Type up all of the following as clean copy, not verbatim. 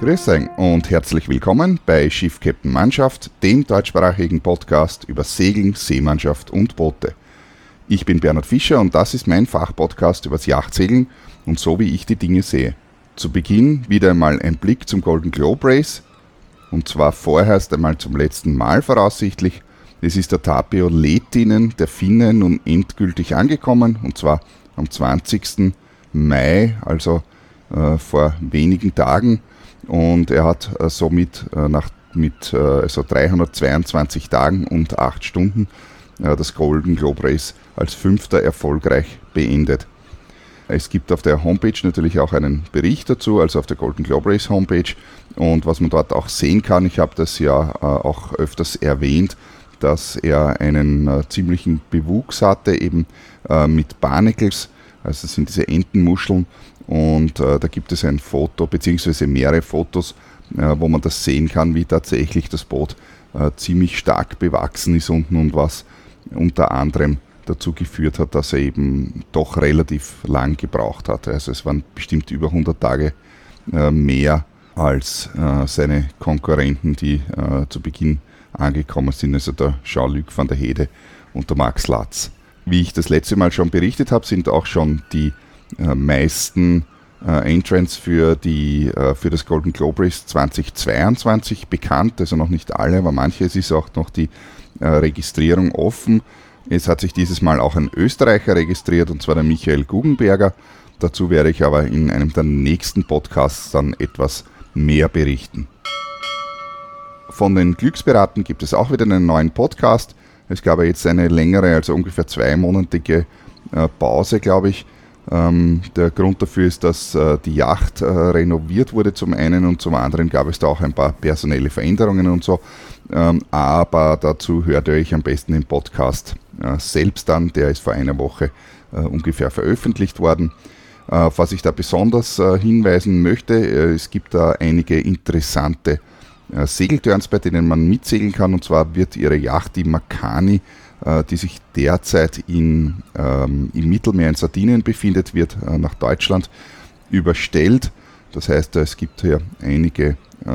Grüß euch und herzlich willkommen bei Schiff Captain Mannschaft, dem deutschsprachigen Podcast über Segeln, Seemannschaft und Boote. Ich bin Bernhard Fischer und das ist mein Fachpodcast übers Yachtsegeln und so wie ich die Dinge sehe. Zu Beginn wieder einmal ein Blick zum Golden Globe Race und zwar vorerst einmal zum letzten Mal voraussichtlich. Es ist der Tapio Lehtinen der Finnen nun endgültig angekommen und zwar am 20. Mai, also vor wenigen Tagen. Und er hat somit mit 322 Tagen und 8 Stunden das Golden Globe Race als 5. erfolgreich beendet. Es gibt auf der Homepage natürlich auch einen Bericht dazu, also auf der Golden Globe Race Homepage. Und was man dort auch sehen kann, ich habe das ja auch öfters erwähnt, dass er einen ziemlichen Bewuchs hatte, eben mit Barnacles, also das sind diese Entenmuscheln. Und da gibt es ein Foto, beziehungsweise mehrere Fotos, wo man das sehen kann, wie tatsächlich das Boot ziemlich stark bewachsen ist unten und was unter anderem dazu geführt hat, dass er eben doch relativ lang gebraucht hat. Also es waren bestimmt über 100 Tage mehr als seine Konkurrenten, die zu Beginn angekommen sind, also der Jean-Luc van der Hede und der Max Latz. Wie ich das letzte Mal schon berichtet habe, sind auch schon die meisten Entrants für das Golden Globe Race 2022 bekannt, also noch nicht alle, aber manche. Es ist auch noch die Registrierung offen. Es hat sich dieses Mal auch ein Österreicher registriert, und zwar der Michael Guggenberger. Dazu werde ich aber in einem der nächsten Podcasts dann etwas mehr berichten. Von den Glückspiraten gibt es auch wieder einen neuen Podcast. Es gab ja jetzt eine längere, also ungefähr 2-monatige Pause, glaube ich. Der Grund dafür ist, dass die Yacht renoviert wurde zum einen und zum anderen gab es da auch ein paar personelle Veränderungen und so. Aber dazu hört ihr euch am besten den Podcast selbst an. Der ist vor einer Woche ungefähr veröffentlicht worden. Auf was ich da besonders hinweisen möchte, es gibt da einige interessante Segelturns, bei denen man mitsegeln kann. Und zwar wird ihre Yacht, die Makani, die sich derzeit im Mittelmeer in Sardinien befindet, wird nach Deutschland überstellt. Das heißt, es gibt hier einige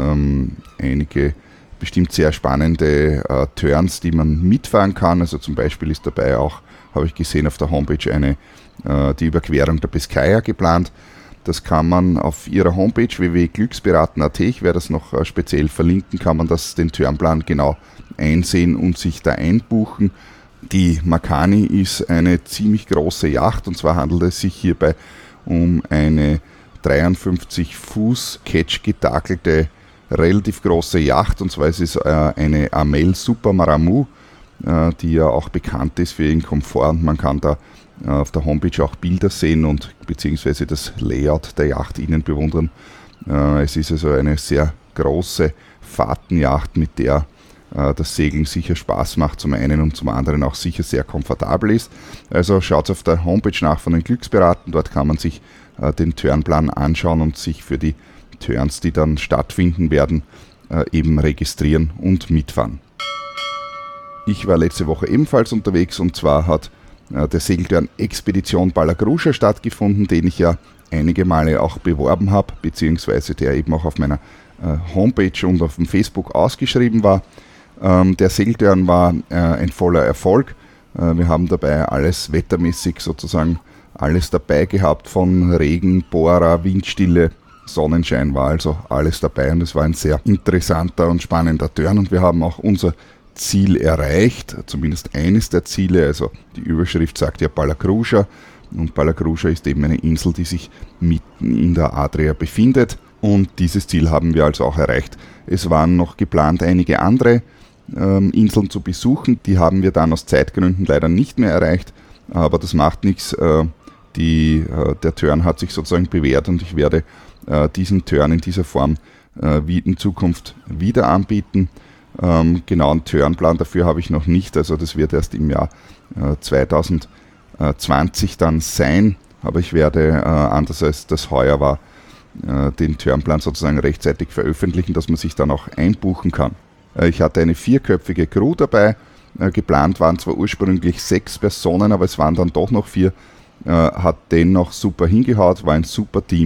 bestimmt sehr spannende Turns, die man mitfahren kann. Also zum Beispiel ist dabei auch, habe ich gesehen auf der Homepage, die Überquerung der Biskaya geplant. Das kann man auf ihrer Homepage www.glückspiraten.at, ich werde das noch speziell verlinken, kann man den Turnplan genau einsehen und sich da einbuchen. Die Makani ist eine ziemlich große Yacht, und zwar handelt es sich hierbei um eine 53 Fuß catch-getakelte, relativ große Yacht, und zwar ist es eine Amel Super Maramu, die ja auch bekannt ist für ihren Komfort, und man kann da auf der Homepage auch Bilder sehen und beziehungsweise das Layout der Yacht innen bewundern. Es ist also eine sehr große Fahrtenjacht, mit der das Segeln sicher Spaß macht zum einen und zum anderen auch sicher sehr komfortabel ist. Also schaut auf der Homepage nach von den Glückspiraten, dort kann man sich den Turnplan anschauen und sich für die Turns, die dann stattfinden werden, eben registrieren und mitfahren. Ich war letzte Woche ebenfalls unterwegs, und zwar hat der Segelturn Expedition Palagruja stattgefunden, den ich ja einige Male auch beworben habe, beziehungsweise der eben auch auf meiner Homepage und auf dem Facebook ausgeschrieben war. Der Segelturn war ein voller Erfolg. Wir haben dabei alles wettermäßig sozusagen alles dabei gehabt, von Regen, Bohrer, Windstille, Sonnenschein war also alles dabei, und es war ein sehr interessanter und spannender Turn, und wir haben auch unser Ziel erreicht, zumindest eines der Ziele, also die Überschrift sagt ja Palagruja, und Palagruja ist eben eine Insel, die sich mitten in der Adria befindet, und dieses Ziel haben wir also auch erreicht. Es waren noch geplant, einige andere Inseln zu besuchen, die haben wir dann aus Zeitgründen leider nicht mehr erreicht, aber das macht nichts, der Turn hat sich sozusagen bewährt, und ich werde diesen Turn in dieser Form wie in Zukunft wieder anbieten. Genauen Turnplan dafür habe ich noch nicht, also das wird erst im Jahr 2020 dann sein, aber ich werde, anders als das heuer war, den Turnplan sozusagen rechtzeitig veröffentlichen, dass man sich dann auch einbuchen kann. Ich hatte eine 4-köpfige Crew dabei, geplant waren zwar ursprünglich 6 Personen, aber es waren dann doch noch 4, hat dennoch super hingehaut, war ein super Team,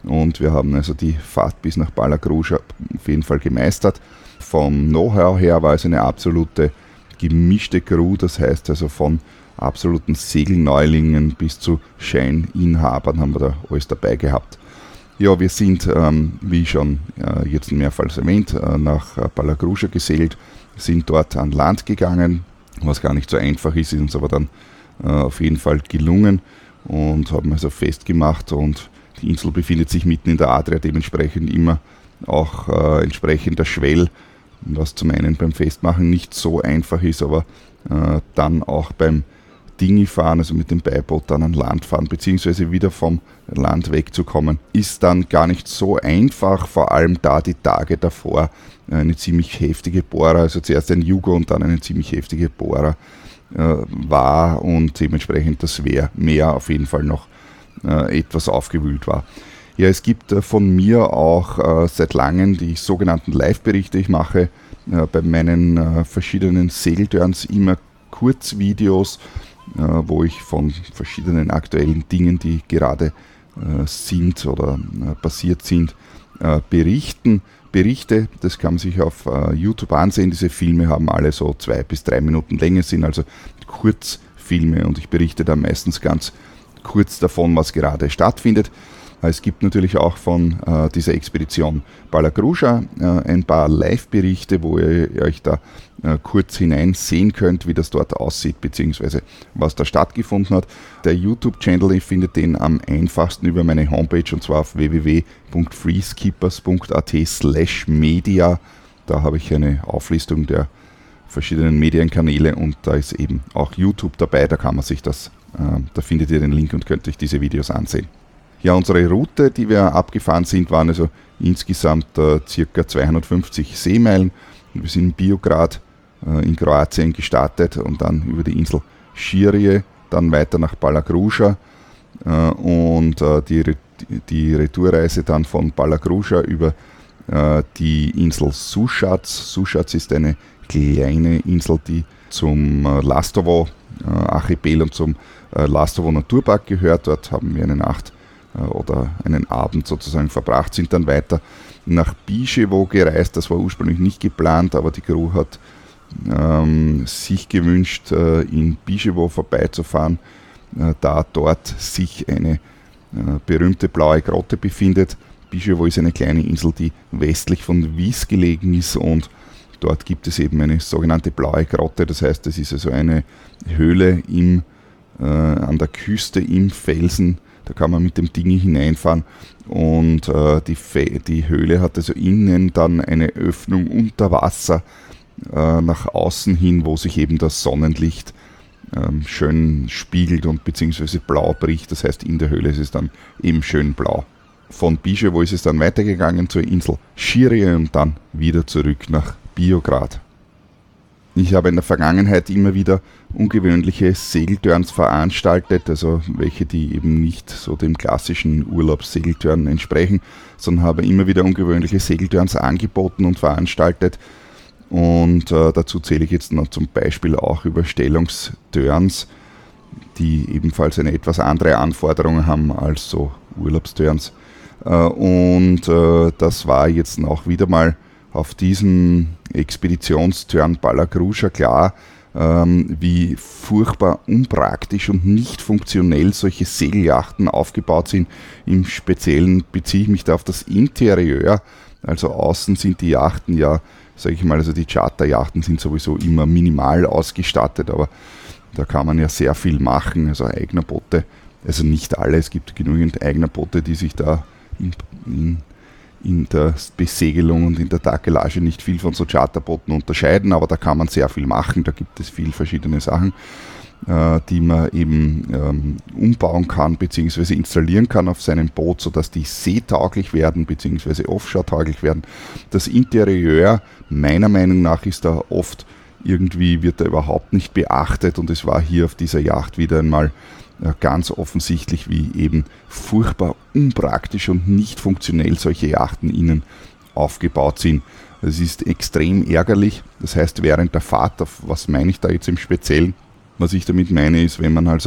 und wir haben also die Fahrt bis nach Palagruža auf jeden Fall gemeistert. Vom Know-how her war es eine absolute gemischte Crew, das heißt also von absoluten Segelneulingen bis zu Scheininhabern haben wir da alles dabei gehabt. Ja, wir sind, wie schon jetzt mehrfach erwähnt, nach Palagruža gesegelt, sind dort an Land gegangen, was gar nicht so einfach ist uns aber dann auf jeden Fall gelungen und haben also festgemacht, und die Insel befindet sich mitten in der Adria, dementsprechend immer auch entsprechend der Schwell, was zum einen beim Festmachen nicht so einfach ist, aber dann auch beim Dingifahren, also mit dem Beiboot dann an Land fahren, beziehungsweise wieder vom Land wegzukommen, ist dann gar nicht so einfach, vor allem da die Tage davor eine ziemlich heftige Bohrer, also zuerst ein Jugo und dann eine ziemlich heftige Bohrer war und dementsprechend das Meer auf jeden Fall noch etwas aufgewühlt war. Ja, es gibt von mir auch seit langem die sogenannten Live-Berichte. Ich mache bei meinen verschiedenen Segelturns immer Kurzvideos, wo ich von verschiedenen aktuellen Dingen, die gerade sind oder passiert sind, Berichte, das kann man sich auf YouTube ansehen. Diese Filme haben alle so 2 bis 3 Minuten Länge, sind also Kurzfilme, und ich berichte da meistens ganz kurz davon, was gerade stattfindet. Es gibt natürlich auch von dieser Expedition Palagruža ein paar Live-Berichte, wo ihr euch da kurz hineinsehen könnt, wie das dort aussieht, beziehungsweise was da stattgefunden hat. Der YouTube-Channel, ihr findet den am einfachsten über meine Homepage, und zwar auf www.freeskippers.at/media. Da habe ich eine Auflistung der verschiedenen Medienkanäle, und da ist eben auch YouTube dabei, da kann man sich das, da findet ihr den Link und könnt euch diese Videos ansehen. Ja, unsere Route, die wir abgefahren sind, waren also insgesamt ca. 250 Seemeilen. Wir sind in Biograd in Kroatien gestartet und dann über die Insel Širje, dann weiter nach Palagruža und die Retourreise dann von Palagruža über die Insel Sušac. Sušac ist eine kleine Insel, die zum Lastovo-Archipel und zum Lastovo Naturpark gehört. Dort haben wir eine Nacht oder einen Abend sozusagen verbracht, sind dann weiter nach Biševo gereist. Das war ursprünglich nicht geplant, aber die Crew hat sich gewünscht, in Biševo vorbeizufahren, da dort sich eine berühmte blaue Grotte befindet. Biševo ist eine kleine Insel, die westlich von Vis gelegen ist, und dort gibt es eben eine sogenannte blaue Grotte. Das heißt, es ist also eine Höhle an der Küste im Felsen. Da kann man mit dem Ding hineinfahren, und die Höhle hat also innen dann eine Öffnung unter Wasser nach außen hin, wo sich eben das Sonnenlicht schön spiegelt und beziehungsweise blau bricht. Das heißt, in der Höhle ist es dann eben schön blau. Von Biševo ist es dann weitergegangen zur Insel Širje und dann wieder zurück nach Biograd. Ich habe in der Vergangenheit immer wieder ungewöhnliche Segelturns veranstaltet, also welche, die eben nicht so dem klassischen Urlaubssegelturn entsprechen, sondern habe immer wieder ungewöhnliche Segelturns angeboten und veranstaltet. Und dazu zähle ich jetzt noch zum Beispiel auch Überstellungsturns, die ebenfalls eine etwas andere Anforderung haben als so Urlaubsturns. Das war jetzt auch wieder mal auf diesem Expeditionsturn Palagruža klar, wie furchtbar unpraktisch und nicht funktionell solche Segelyachten aufgebaut sind. Im Speziellen beziehe ich mich da auf das Interieur. Also außen sind die Yachten ja, sage ich mal, also die Charteryachten sind sowieso immer minimal ausgestattet, aber da kann man ja sehr viel machen, also Eignerboote, also nicht alle, es gibt genügend Eignerboote, die sich da in der Besegelung und in der Takelage nicht viel von so Charterbooten unterscheiden, aber da kann man sehr viel machen, da gibt es viele verschiedene Sachen, die man eben umbauen kann bzw. installieren kann auf seinem Boot, sodass die seetauglich werden bzw. offshore-tauglich werden. Das Interieur, meiner Meinung nach, ist da oft irgendwie, wird da überhaupt nicht beachtet, und es war hier auf dieser Yacht wieder einmal ganz offensichtlich, wie eben furchtbar unpraktisch und nicht funktionell solche Yachten innen aufgebaut sind. Es ist extrem ärgerlich, das heißt während der Fahrt, was meine ich da jetzt im Speziellen? Was ich damit meine ist, wenn man also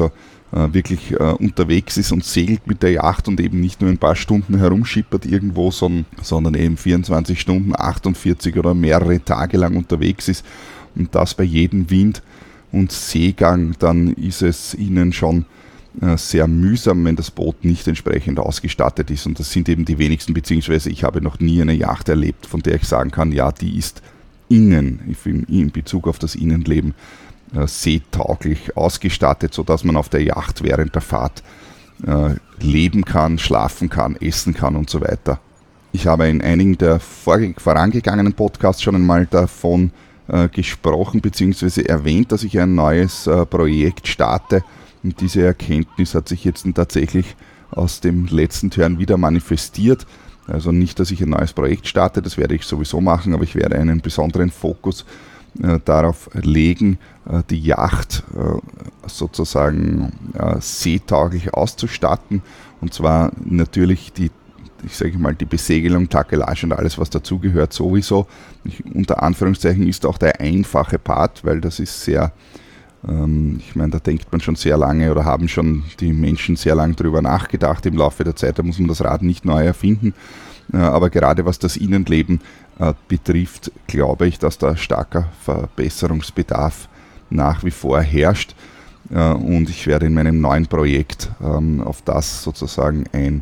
wirklich unterwegs ist und segelt mit der Yacht und eben nicht nur ein paar Stunden herumschippert irgendwo, sondern eben 24 Stunden, 48 oder mehrere Tage lang unterwegs ist und das bei jedem Wind und Seegang, dann ist es ihnen schon sehr mühsam, wenn das Boot nicht entsprechend ausgestattet ist, und das sind eben die wenigsten, beziehungsweise ich habe noch nie eine Yacht erlebt, von der ich sagen kann, ja, die ist in Bezug auf das Innenleben seetauglich ausgestattet, sodass man auf der Yacht während der Fahrt leben kann, schlafen kann, essen kann und so weiter. Ich habe in einigen der vorangegangenen Podcasts schon einmal davon gesprochen bzw. erwähnt, dass ich ein neues Projekt starte, und diese Erkenntnis hat sich jetzt tatsächlich aus dem letzten Turn wieder manifestiert. Also nicht, dass ich ein neues Projekt starte, das werde ich sowieso machen, aber ich werde einen besonderen Fokus darauf legen, die Yacht sozusagen seetauglich auszustatten, und zwar natürlich die Besegelung, Takelage und alles, was dazugehört, sowieso. Unter Anführungszeichen ist auch der einfache Part, weil das ist sehr, da denkt man schon sehr lange oder haben schon die Menschen sehr lange drüber nachgedacht im Laufe der Zeit, da muss man das Rad nicht neu erfinden. Aber gerade was das Innenleben betrifft, glaube ich, dass da starker Verbesserungsbedarf nach wie vor herrscht. Und ich werde in meinem neuen Projekt auf das sozusagen ein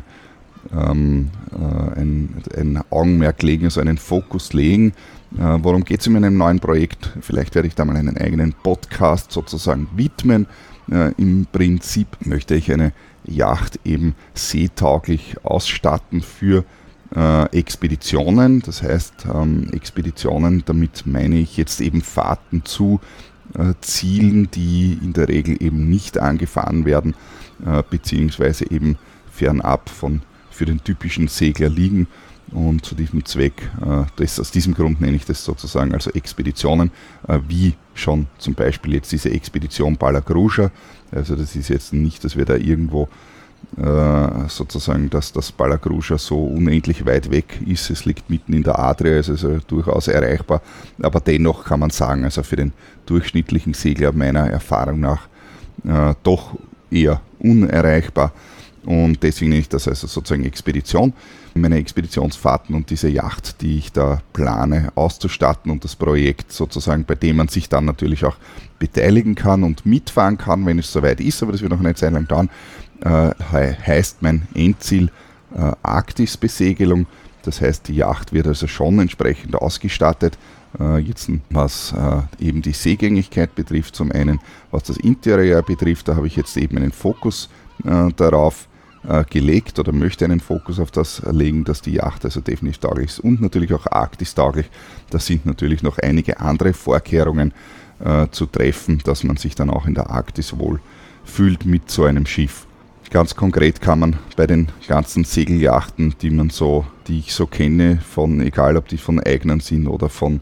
Augenmerk legen, also einen Fokus legen. Worum geht es in meinem neuen Projekt? Vielleicht werde ich da mal einen eigenen Podcast sozusagen widmen. Im Prinzip möchte ich eine Yacht eben seetauglich ausstatten für Expeditionen. Das heißt, Expeditionen, damit meine ich jetzt eben Fahrten zu Zielen, die in der Regel eben nicht angefahren werden, beziehungsweise eben fernab von für den typischen Segler liegen. Und zu diesem Zweck, aus diesem Grund nenne ich das sozusagen also Expeditionen, wie schon zum Beispiel jetzt diese Expedition Palagruja. Also das ist jetzt nicht, dass wir da irgendwo sozusagen, dass das Palagruja so unendlich weit weg ist. Es liegt mitten in der Adria, es ist also durchaus erreichbar, aber dennoch kann man sagen, also für den durchschnittlichen Segler meiner Erfahrung nach doch eher unerreichbar. Und deswegen nenne ich das also sozusagen Expedition. Meine Expeditionsfahrten und diese Yacht, die ich da plane auszustatten, und das Projekt sozusagen, bei dem man sich dann natürlich auch beteiligen kann und mitfahren kann, wenn es soweit ist, aber das wird noch eine Zeit lang dauern, heißt mein Endziel Arktis-Besegelung. Das heißt, die Yacht wird also schon entsprechend ausgestattet. Jetzt was eben die Seegängigkeit betrifft, zum einen was das Interieur betrifft, da habe ich jetzt eben einen Fokus darauf gelegt oder möchte einen Fokus auf das legen, dass die Yacht also definitiv tauglich ist und natürlich auch arktistauglich. Da sind natürlich noch einige andere Vorkehrungen zu treffen, dass man sich dann auch in der Arktis wohl fühlt mit so einem Schiff. Ganz konkret kann man bei den ganzen Segelyachten, die ich so kenne, egal ob die von Eignern sind oder von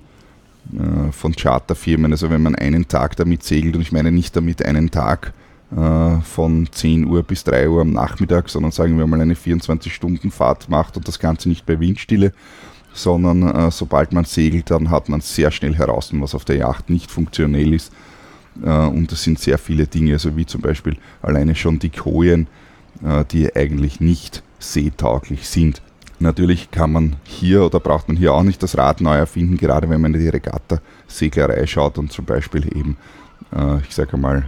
Charterfirmen, also wenn man einen Tag damit segelt, und ich meine nicht damit einen Tag von 10 Uhr bis 3 Uhr am Nachmittag, sondern sagen wir mal eine 24-Stunden-Fahrt macht und das Ganze nicht bei Windstille, sondern sobald man segelt, dann hat man sehr schnell heraus, was auf der Yacht nicht funktionell ist. Und das sind sehr viele Dinge, also wie zum Beispiel alleine schon die Kojen, die eigentlich nicht seetauglich sind. Natürlich kann man hier oder braucht man hier auch nicht das Rad neu erfinden, gerade wenn man in die Regatta-Seglerei schaut und zum Beispiel eben, ich sage mal,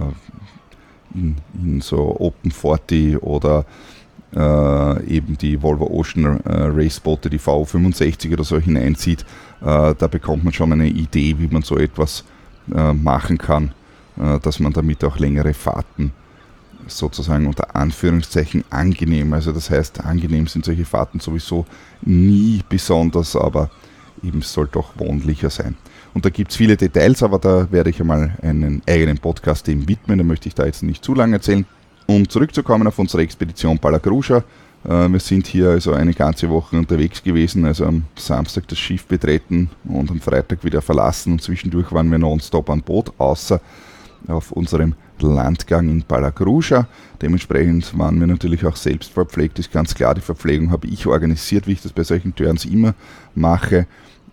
in so Open 40 oder eben die Volvo Ocean Race Boote, die VO65 oder so hineinzieht, da bekommt man schon eine Idee, wie man so etwas machen kann, dass man damit auch längere Fahrten sozusagen unter Anführungszeichen angenehm, also das heißt, angenehm sind solche Fahrten sowieso nie besonders, aber eben es soll doch wohnlicher sein. Und da gibt es viele Details, aber da werde ich einmal einen eigenen Podcast dem widmen, da möchte ich da jetzt nicht zu lange erzählen. Um zurückzukommen auf unsere Expedition Palagruja, wir sind hier also eine ganze Woche unterwegs gewesen, also am Samstag das Schiff betreten und am Freitag wieder verlassen, und zwischendurch waren wir nonstop an Boot, außer auf unserem Landgang in Palagruja. Dementsprechend waren wir natürlich auch selbst verpflegt, ist ganz klar, die Verpflegung habe ich organisiert, wie ich das bei solchen Turns immer mache.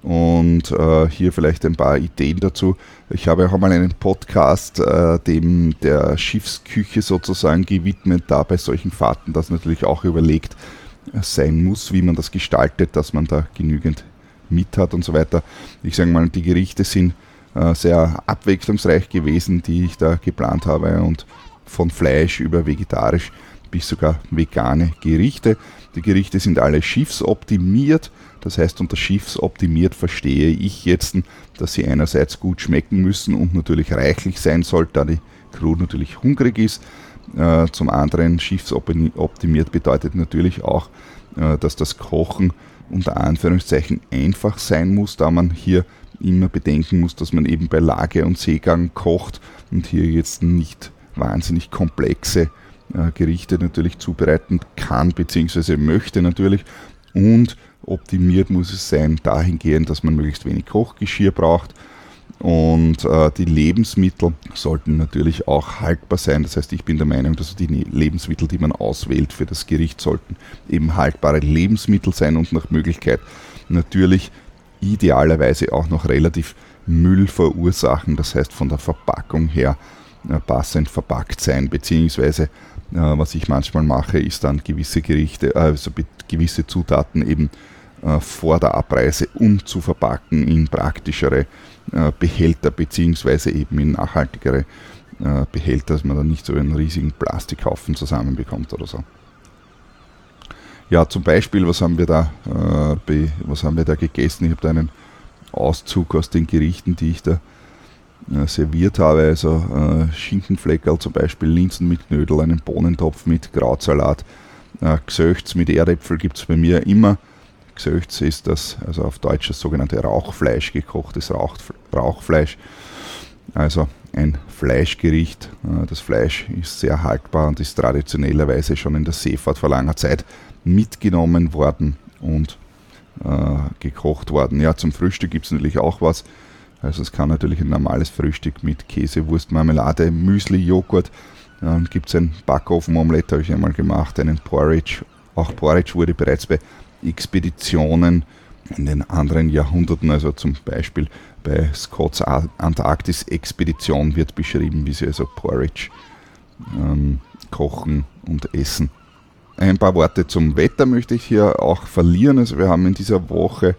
Und hier vielleicht ein paar Ideen dazu. Ich habe auch einmal einen Podcast dem der Schiffsküche sozusagen gewidmet, da bei solchen Fahrten das natürlich auch überlegt sein muss, wie man das gestaltet, dass man da genügend mit hat und so weiter. Ich sage mal, die Gerichte sind sehr abwechslungsreich gewesen, die ich da geplant habe, und von Fleisch über vegetarisch bis sogar vegane Gerichte. Die Gerichte sind alle schiffsoptimiert. Das heißt, unter schiffsoptimiert verstehe ich jetzt, dass sie einerseits gut schmecken müssen und natürlich reichlich sein soll, da die Crew natürlich hungrig ist. Zum anderen, schiffsoptimiert bedeutet natürlich auch, dass das Kochen unter Anführungszeichen einfach sein muss, da man hier immer bedenken muss, dass man eben bei Lage und Seegang kocht und hier jetzt nicht wahnsinnig komplexe Gerichte natürlich zubereiten kann bzw. möchte natürlich. Und optimiert muss es sein dahingehend, dass man möglichst wenig Kochgeschirr braucht, und die Lebensmittel sollten natürlich auch haltbar sein. Das heißt, ich bin der Meinung, dass die Lebensmittel, die man auswählt für das Gericht, sollten eben haltbare Lebensmittel sein und nach Möglichkeit natürlich idealerweise auch noch relativ Müll verursachen. Das heißt, von der Verpackung her passend verpackt sein, beziehungsweise was ich manchmal mache, ist dann gewisse Gerichte, also gewisse Zutaten eben vor der Abreise zu verpacken in praktischere Behälter, beziehungsweise eben in nachhaltigere Behälter, dass man dann nicht so einen riesigen Plastikhaufen zusammenbekommt oder so. Ja, zum Beispiel, was haben wir da gegessen? Ich habe da einen Auszug aus den Gerichten, die ich da serviert habe, also Schinkenfleckerl zum Beispiel, Linsen mit Knödel, einen Bohnentopf mit Krautsalat, Gsöchts mit Erdäpfel gibt es bei mir immer. Gsöchts ist das, also auf Deutsch das sogenannte Rauchfleisch, gekochtes Rauchfleisch, also ein Fleischgericht. Das Fleisch ist sehr haltbar und ist traditionellerweise schon in der Seefahrt vor langer Zeit mitgenommen worden und gekocht worden. Ja, zum Frühstück gibt es natürlich auch was. Also es kann natürlich ein normales Frühstück mit Käse, Wurst, Marmelade, Müsli, Joghurt. Dann gibt es ein Backofen-Omelette, habe ich einmal gemacht, einen Porridge. Auch Porridge wurde bereits bei Expeditionen in den anderen Jahrhunderten, also zum Beispiel bei Scotts Antarktis-Expedition wird beschrieben, wie sie also Porridge kochen und essen. Ein paar Worte zum Wetter möchte ich hier auch verlieren. Also wir haben in dieser Woche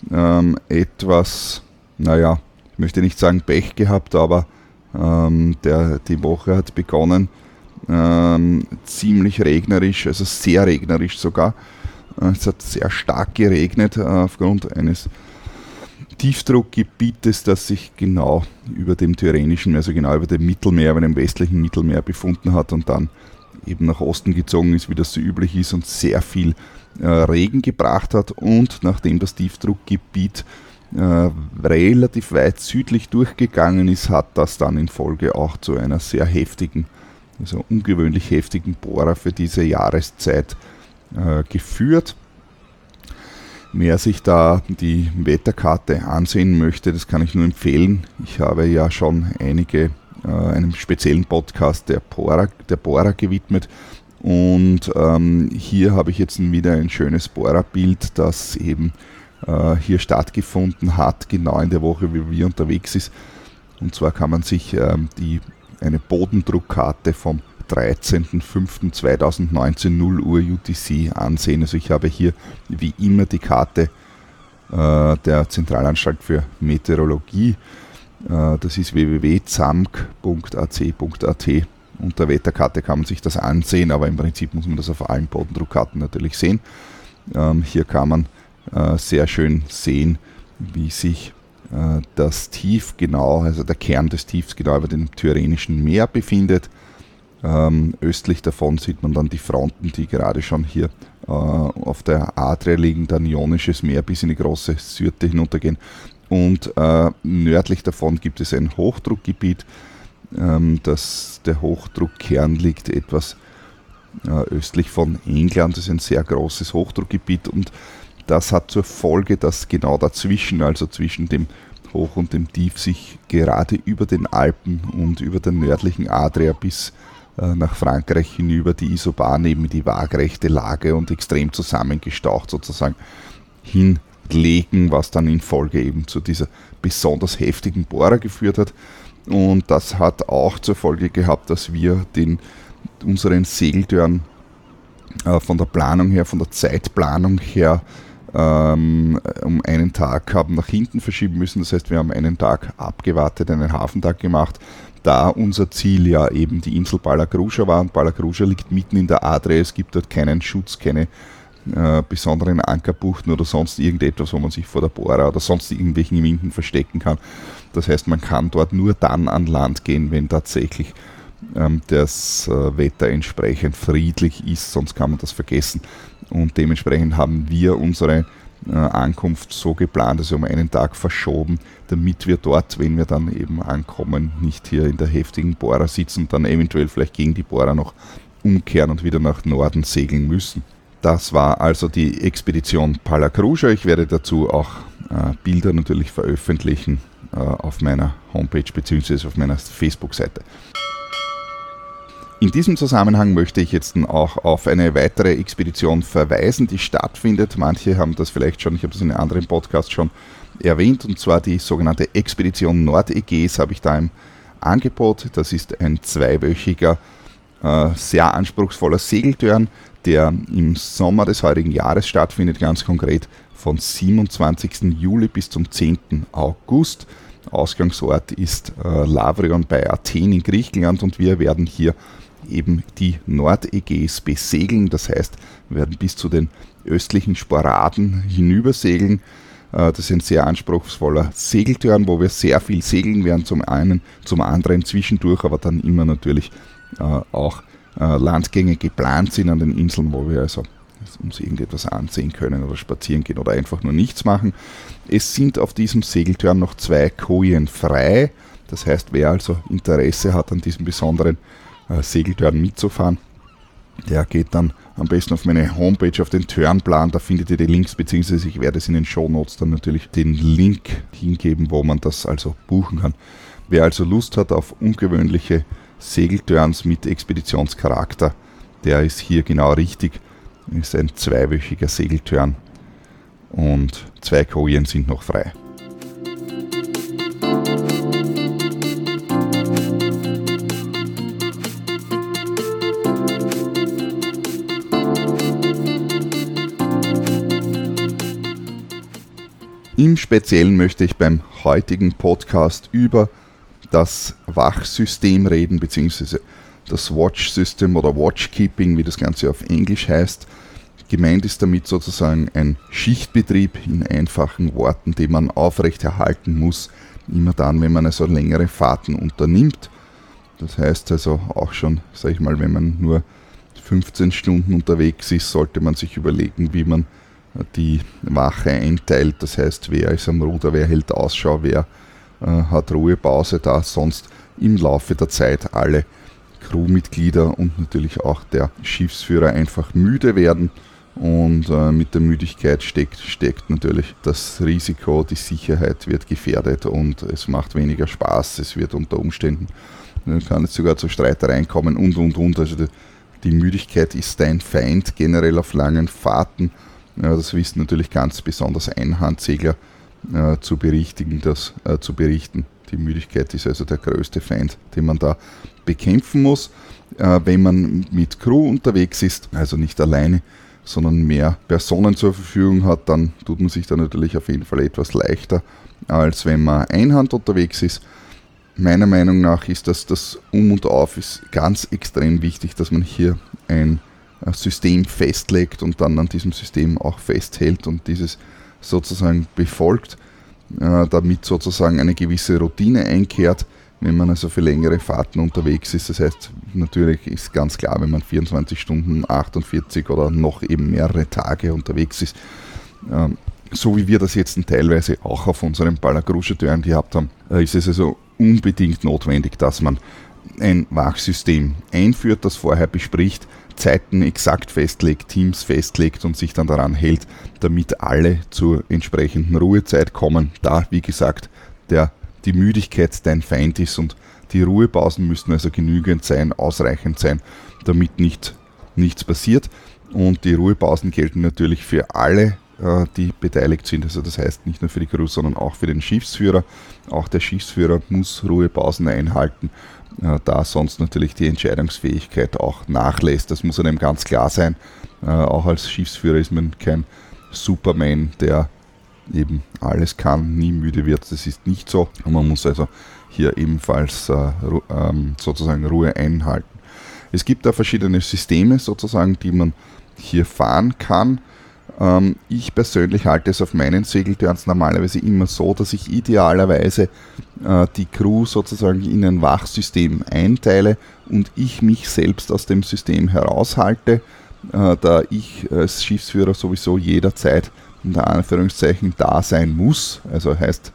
etwas, ich möchte nicht sagen Pech gehabt, aber die Woche hat begonnen ziemlich regnerisch, also sehr regnerisch sogar. Es hat sehr stark geregnet aufgrund eines Tiefdruckgebietes, das sich genau über dem Tyrrhenischen, also genau über dem Mittelmeer, über dem westlichen Mittelmeer befunden hat und dann eben nach Osten gezogen ist, wie das so üblich ist, und sehr viel Regen gebracht hat. Und nachdem das Tiefdruckgebiet relativ weit südlich durchgegangen ist, hat das dann in Folge auch zu einer sehr heftigen, also ungewöhnlich heftigen Bohrer für diese Jahreszeit geführt. Wer sich da die Wetterkarte ansehen möchte, das kann ich nur empfehlen. Ich habe ja schon einem speziellen Podcast der Bohrer gewidmet, und hier habe ich jetzt wieder ein schönes Bohrerbild, das eben hier stattgefunden hat, genau in der Woche, wie wir unterwegs ist. Und zwar kann man sich eine Bodendruckkarte vom 13.05.2019 0 Uhr UTC ansehen. Also ich habe hier wie immer die Karte der Zentralanstalt für Meteorologie. Das ist www.zamk.ac.at. Unter Wetterkarte kann man sich das ansehen, aber im Prinzip muss man das auf allen Bodendruckkarten natürlich sehen. Hier kann man sehr schön sehen, wie sich das Tief genau, also der Kern des Tiefs genau über dem Tyrrhenischen Meer befindet. Östlich davon sieht man dann die Fronten, die gerade schon hier auf der Adria liegen, dann Ionisches Meer bis in die große Syrte hinuntergehen. Und nördlich davon gibt es ein Hochdruckgebiet. Der Hochdruckkern liegt etwas östlich von England. Das ist ein sehr großes Hochdruckgebiet, und das hat zur Folge, dass genau dazwischen, also zwischen dem Hoch- und dem Tief, sich gerade über den Alpen und über der nördlichen Adria bis nach Frankreich hinüber die Isobahn eben in die waagrechte Lage und extrem zusammengestaucht sozusagen hin legen, was dann in Folge eben zu dieser besonders heftigen Bohrer geführt hat. Und das hat auch zur Folge gehabt, dass wir unseren Segeltörn von der Planung her, von der Zeitplanung her um einen Tag haben nach hinten verschieben müssen. Das heißt, wir haben einen Tag abgewartet, einen Hafentag gemacht, da unser Ziel ja eben die Insel Palagruja war. Und Palagruja liegt mitten in der Adria. Es gibt dort keinen Schutz, keine besonderen Ankerbuchten oder sonst irgendetwas, wo man sich vor der Bohrer oder sonst irgendwelchen Winden verstecken kann. Das heißt, man kann dort nur dann an Land gehen, wenn tatsächlich das Wetter entsprechend friedlich ist, sonst kann man das vergessen. Und dementsprechend haben wir unsere Ankunft so geplant, also um einen Tag verschoben, damit wir dort, wenn wir dann eben ankommen, nicht hier in der heftigen Bohrer sitzen und dann eventuell vielleicht gegen die Bohrer noch umkehren und wieder nach Norden segeln müssen. Das war also die Expedition Palagruja. Ich werde dazu auch Bilder natürlich veröffentlichen auf meiner Homepage bzw. auf meiner Facebook-Seite. In diesem Zusammenhang möchte ich jetzt auch auf eine weitere Expedition verweisen, die stattfindet. Manche haben das vielleicht schon, ich habe das in einem anderen Podcast schon erwähnt, und zwar die sogenannte Expedition Nordägäis habe ich da im Angebot. Das ist ein 2-wöchiger, sehr anspruchsvoller Segeltörn, der im Sommer des heurigen Jahres stattfindet, ganz konkret von 27. Juli bis zum 10. August. Ausgangsort ist Lavrion bei Athen in Griechenland und wir werden hier eben die Nordägäis besegeln. Das heißt, wir werden bis zu den östlichen Sporaden hinübersegeln. Das ist ein sehr anspruchsvoller Segeltörn, wo wir sehr viel segeln werden, zum einen, zum anderen zwischendurch, aber dann immer natürlich auch Landgänge geplant sind an den Inseln, wo wir also uns irgendetwas ansehen können oder spazieren gehen oder einfach nur nichts machen. Es sind auf diesem Segeltörn noch 2 Kojen frei. Das heißt, wer also Interesse hat, an diesem besonderen Segeltörn mitzufahren, der geht dann am besten auf meine Homepage, auf den Turnplan. Da findet ihr die Links, beziehungsweise ich werde es in den Shownotes dann natürlich den Link hingeben, wo man das also buchen kann. Wer also Lust hat auf ungewöhnliche Segeltörns mit Expeditionscharakter, der ist hier genau richtig. Ist ein 2-wöchiger Segeltörn und 2 Kojen sind noch frei. Im Speziellen möchte ich beim heutigen Podcast über das Wachsystem reden, beziehungsweise das Watch-System oder Watchkeeping, wie das Ganze auf Englisch heißt. Gemeint ist damit sozusagen ein Schichtbetrieb in einfachen Worten, den man aufrechterhalten muss, immer dann, wenn man also längere Fahrten unternimmt. Das heißt also auch schon, sage ich mal, wenn man nur 15 Stunden unterwegs ist, sollte man sich überlegen, wie man die Wache einteilt. Das heißt, wer ist am Ruder, wer hält Ausschau, wer hat Ruhepause, da sonst im Laufe der Zeit alle Crewmitglieder und natürlich auch der Schiffsführer einfach müde werden. Und mit der Müdigkeit steckt natürlich das Risiko, die Sicherheit wird gefährdet und es macht weniger Spaß, es wird unter Umständen, kann es sogar zu Streitereien kommen und. Also die Müdigkeit ist ein Feind generell auf langen Fahrten. Das wissen natürlich ganz besonders Einhandsegler zu berichten. Die Müdigkeit ist also der größte Feind, den man da bekämpfen muss. Wenn man mit Crew unterwegs ist, also nicht alleine, sondern mehr Personen zur Verfügung hat, dann tut man sich da natürlich auf jeden Fall etwas leichter, als wenn man einhand unterwegs ist. Meiner Meinung nach ist das Um und Auf ist ganz extrem wichtig, dass man hier ein System festlegt und dann an diesem System auch festhält und dieses sozusagen befolgt, damit sozusagen eine gewisse Routine einkehrt, wenn man also für längere Fahrten unterwegs ist. Das heißt, natürlich ist ganz klar, wenn man 24 Stunden, 48 oder noch eben mehrere Tage unterwegs ist, so wie wir das jetzt teilweise auch auf unseren Palagruja-Touren gehabt haben, ist es also unbedingt notwendig, dass man ein Wachsystem einführt, das vorher bespricht, Zeiten exakt festlegt, Teams festlegt und sich dann daran hält, damit alle zur entsprechenden Ruhezeit kommen. Da, wie gesagt, die Müdigkeit dein Feind ist und die Ruhepausen müssen also genügend sein, ausreichend sein, damit nichts passiert. Und die Ruhepausen gelten natürlich für alle die beteiligt sind. Also das heißt nicht nur für die Crew, sondern auch für den Schiffsführer. Auch der Schiffsführer muss Ruhepausen einhalten, da sonst natürlich die Entscheidungsfähigkeit auch nachlässt. Das muss einem ganz klar sein. Auch als Schiffsführer ist man kein Superman, der eben alles kann, nie müde wird. Das ist nicht so. Und man muss also hier ebenfalls sozusagen Ruhe einhalten. Es gibt da verschiedene Systeme sozusagen, die man hier fahren kann. Ich persönlich halte es auf meinen Segelturns normalerweise immer so, dass ich idealerweise die Crew sozusagen in ein Wachsystem einteile und ich mich selbst aus dem System heraushalte, da ich als Schiffsführer sowieso jederzeit unter Anführungszeichen da sein muss. Also heißt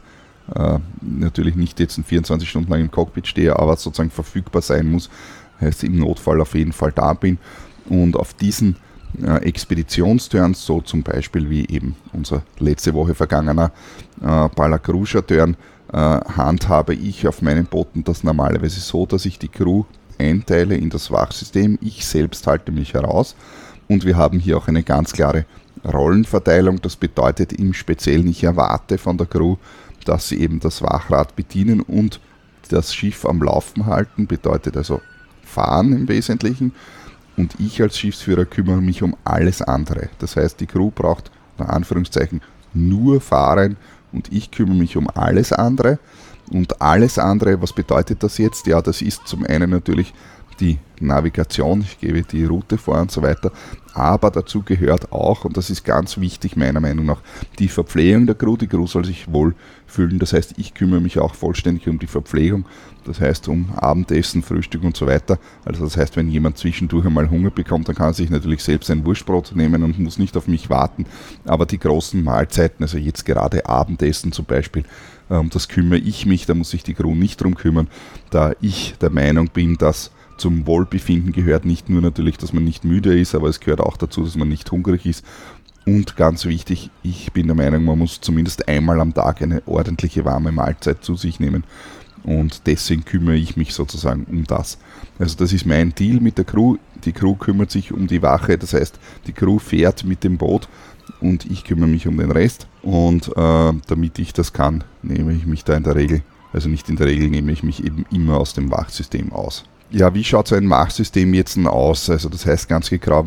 natürlich nicht jetzt 24 Stunden lang im Cockpit stehe, aber sozusagen verfügbar sein muss. Heißt im Notfall auf jeden Fall da bin. Und auf diesen Expeditionsturns, so zum Beispiel wie eben unser letzte Woche vergangener Palacruja-Turn, handhabe ich auf meinen Booten das normalerweise so, dass ich die Crew einteile in das Wachsystem. Ich selbst halte mich heraus und wir haben hier auch eine ganz klare Rollenverteilung. Das bedeutet im Speziellen, ich erwarte von der Crew, dass sie eben das Wachrad bedienen und das Schiff am Laufen halten, bedeutet also fahren im Wesentlichen. Und ich als Schiffsführer kümmere mich um alles andere. Das heißt, die Crew braucht unter Anführungszeichen nur fahren und ich kümmere mich um alles andere. Und alles andere, was bedeutet das jetzt? Ja, das ist zum einen natürlich die Navigation, ich gebe die Route vor und so weiter, aber dazu gehört auch, und das ist ganz wichtig meiner Meinung nach, die Verpflegung der Crew. Die Crew soll sich wohlfühlen, das heißt, ich kümmere mich auch vollständig um die Verpflegung, das heißt um Abendessen, Frühstück und so weiter. Also das heißt, wenn jemand zwischendurch einmal Hunger bekommt, dann kann er sich natürlich selbst ein Wurstbrot nehmen und muss nicht auf mich warten, aber die großen Mahlzeiten, also jetzt gerade Abendessen zum Beispiel, das kümmere ich mich, da muss sich die Crew nicht drum kümmern, da ich der Meinung bin, dass zum Wohlbefinden gehört nicht nur natürlich, dass man nicht müde ist, aber es gehört auch dazu, dass man nicht hungrig ist. Und ganz wichtig, ich bin der Meinung, man muss zumindest einmal am Tag eine ordentliche warme Mahlzeit zu sich nehmen. Und deswegen kümmere ich mich sozusagen um das. Also das ist mein Deal mit der Crew. Die Crew kümmert sich um die Wache, das heißt, die Crew fährt mit dem Boot und ich kümmere mich um den Rest. Und damit ich das kann, nehme ich mich da in der Regel, also nicht in der Regel, nehme ich mich eben immer aus dem Wachsystem aus. Ja, wie schaut so ein Wachsystem jetzt aus? Also das heißt ganz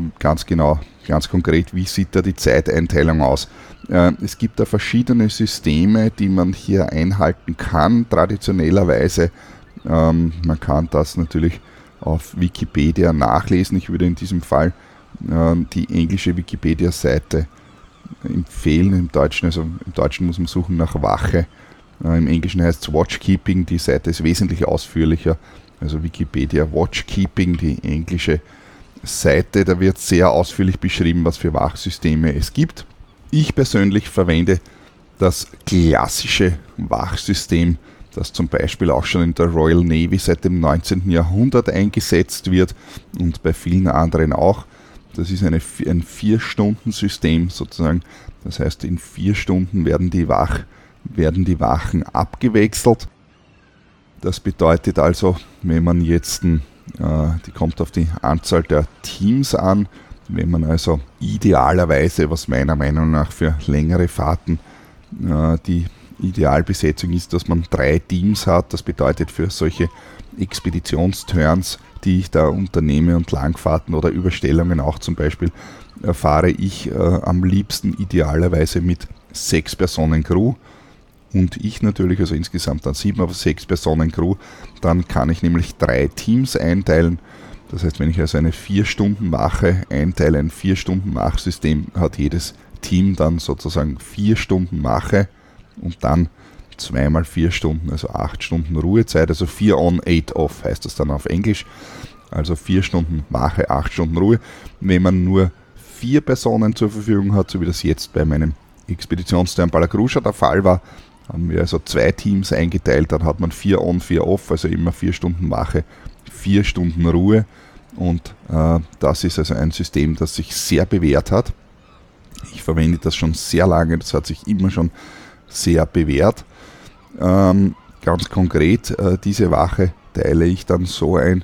konkret, wie sieht da die Zeiteinteilung aus? Es gibt da verschiedene Systeme, die man hier einhalten kann, traditionellerweise. Man kann das natürlich auf Wikipedia nachlesen. Ich würde in diesem Fall die englische Wikipedia-Seite empfehlen. Im Deutschen muss man suchen nach Wache. Im Englischen heißt es Watchkeeping. Die Seite ist wesentlich ausführlicher. Also Wikipedia Watchkeeping, die englische Seite, da wird sehr ausführlich beschrieben, was für Wachsysteme es gibt. Ich persönlich verwende das klassische Wachsystem, das zum Beispiel auch schon in der Royal Navy seit dem 19. Jahrhundert eingesetzt wird und bei vielen anderen auch. Das ist ein 4-Stunden-System sozusagen. Das heißt, in 4 Stunden werden die Wachen abgewechselt. Das bedeutet also, wenn man jetzt, die kommt auf die Anzahl der Teams an, wenn man also idealerweise, was meiner Meinung nach für längere Fahrten die Idealbesetzung ist, dass man 3 Teams hat. Das bedeutet für solche Expeditionsturns, die ich da unternehme und Langfahrten oder Überstellungen auch zum Beispiel, fahre ich am liebsten idealerweise mit 6 Personen Crew. Und ich natürlich, also insgesamt dann 7, aber 6 Personen Crew, dann kann ich nämlich 3 Teams einteilen. Das heißt, wenn ich also eine 4-Stunden-Wache einteile, ein 4-Stunden-Wachsystem, hat jedes Team dann sozusagen 4 Stunden Wache und dann 2 mal 4 Stunden, also 8 Stunden Ruhezeit, also 4 on, 8 off heißt das dann auf Englisch. Also 4 Stunden Wache, 8 Stunden Ruhe. Wenn man nur 4 Personen zur Verfügung hat, so wie das jetzt bei meinem Expeditionsturn Palacruja der Fall war, haben wir also 2 Teams eingeteilt, dann hat man 4 on, 4 off, also immer 4 Stunden Wache, 4 Stunden Ruhe und das ist also ein System, das sich sehr bewährt hat. Ich verwende das schon sehr lange, das hat sich immer schon sehr bewährt. Ganz konkret, diese Wache teile ich dann so ein,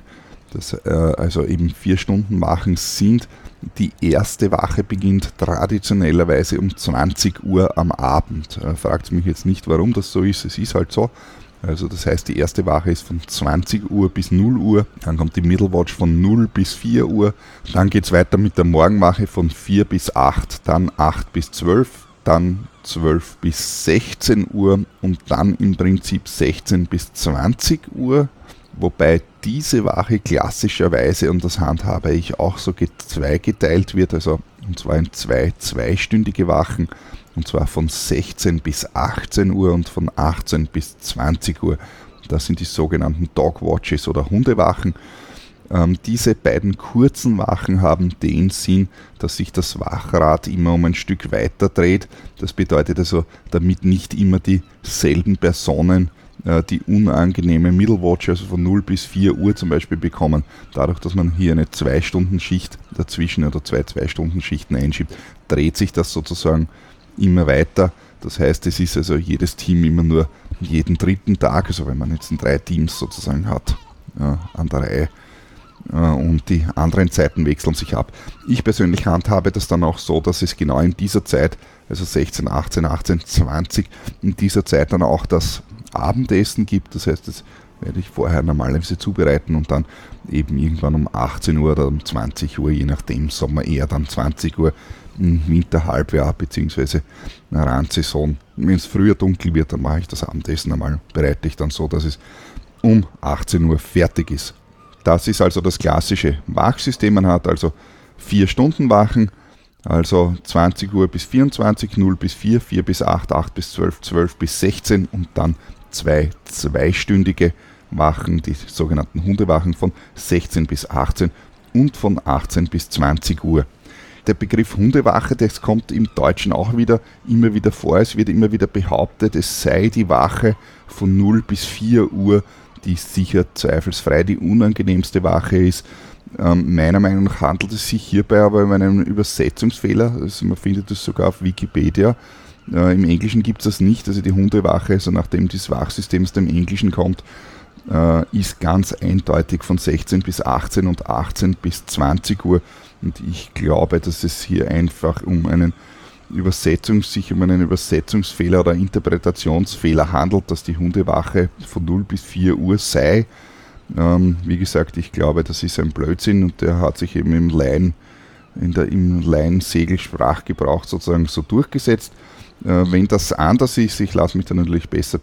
Das also eben 4 Stunden Wachen sind. Die erste Wache beginnt traditionellerweise um 20 Uhr am Abend. Fragt mich jetzt nicht, warum das so ist. Es ist halt so. Also das heißt, die erste Wache ist von 20 Uhr bis 0 Uhr. Dann kommt die Middle Watch von 0 bis 4 Uhr. Dann geht es weiter mit der Morgenwache von 4 bis 8. Dann 8 bis 12. Dann 12 bis 16 Uhr. Und dann im Prinzip 16 bis 20 Uhr. Wobei diese Wache klassischerweise, und das handhabe ich auch so, zweigeteilt wird, also und zwar in 2 zweistündige Wachen, und zwar von 16 bis 18 Uhr und von 18 bis 20 Uhr. Das sind die sogenannten Dog Watches oder Hundewachen. Diese beiden kurzen Wachen haben den Sinn, dass sich das Wachrad immer um ein Stück weiter dreht. Das bedeutet also, damit nicht immer dieselben Personen die unangenehme Middle Watch, also von 0 bis 4 Uhr zum Beispiel, bekommen. Dadurch, dass man hier eine 2-Stunden-Schicht dazwischen oder 2 2-Stunden-Schichten einschiebt, dreht sich das sozusagen immer weiter. Das heißt, es ist also jedes Team immer nur jeden dritten Tag, also wenn man jetzt 3 Teams sozusagen hat, an der Reihe, und die anderen Zeiten wechseln sich ab. Ich persönlich handhabe das dann auch so, dass es genau in dieser Zeit, also 16, 18, 18, 20, in dieser Zeit dann auch das Abendessen gibt. Das heißt, das werde ich vorher normalerweise zubereiten und dann eben irgendwann um 18 Uhr oder um 20 Uhr, je nachdem, Sommer eher dann 20 Uhr, im Winterhalbjahr bzw. Randsaison. Wenn es früher dunkel wird, dann mache ich das Abendessen einmal, bereite ich dann so, dass es um 18 Uhr fertig ist. Das ist also das klassische Wachsystem. Man hat also 4 Stunden Wachen, also 20 Uhr bis 24, 0 bis 4, 4 bis 8, 8 bis 12, 12 bis 16 und dann 2 zweistündige Wachen, die sogenannten Hundewachen von 16 bis 18 und von 18 bis 20 Uhr. Der Begriff Hundewache, das kommt im Deutschen auch immer wieder vor. Es wird immer wieder behauptet, es sei die Wache von 0 bis 4 Uhr, die sicher zweifelsfrei die unangenehmste Wache ist. Meiner Meinung nach handelt es sich hierbei aber um einen Übersetzungsfehler. Also man findet es sogar auf Wikipedia. Im Englischen gibt es das nicht. Also die Hundewache, also nachdem das Wachsystem aus dem Englischen kommt, ist ganz eindeutig von 16 bis 18 und 18 bis 20 Uhr. Und ich glaube, dass es hier einfach um einen Übersetzungsfehler oder Interpretationsfehler handelt, dass die Hundewache von 0 bis 4 Uhr sei. Wie gesagt, ich glaube, das ist ein Blödsinn und der hat sich eben im Laiensegelsprachgebrauch sozusagen so durchgesetzt. Wenn das anders ist, ich lasse mich dann natürlich besser